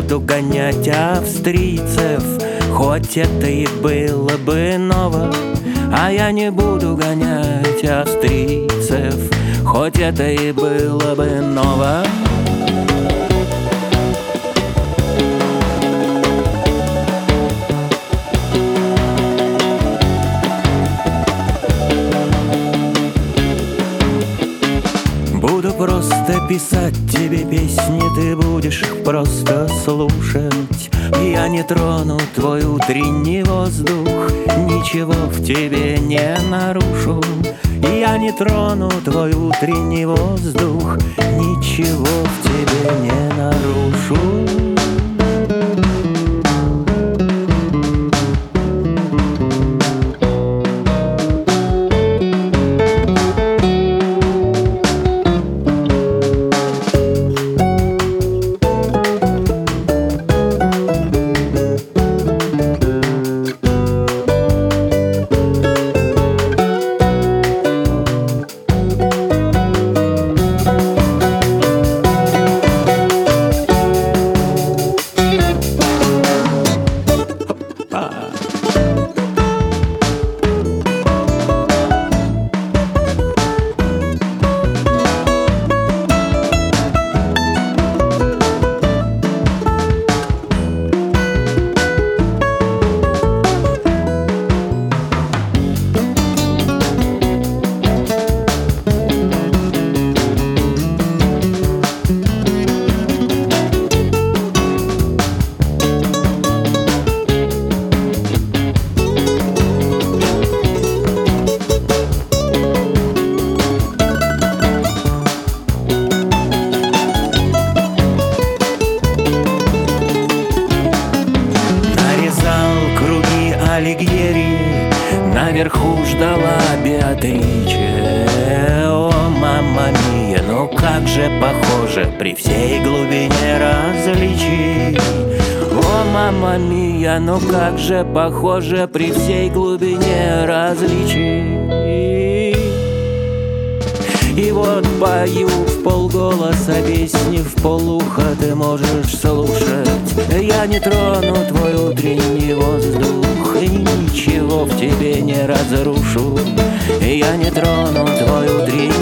буду гонять австрийцев, хоть это и было бы ново. А я не буду гонять австрийцев, хоть это и было бы ново. Буду просто писать тебе песни, ты будешь их просто слушать. Я не трону твой утренний воздух, ничего в тебе не нарушу. Я не трону твой утренний воздух, ничего в тебе не нарушу. Алигьери, наверху ждала Беатриче. О, мамма мия, ну как же похоже при всей глубине различий. О, мамма мия, ну как же похоже при всей глубине различий. И вот пою в полголоса песни, в полуха ты можешь слушать. Я не трону твой утренний воздух, и ничего в тебе не разрушу. Я не трону твой утренний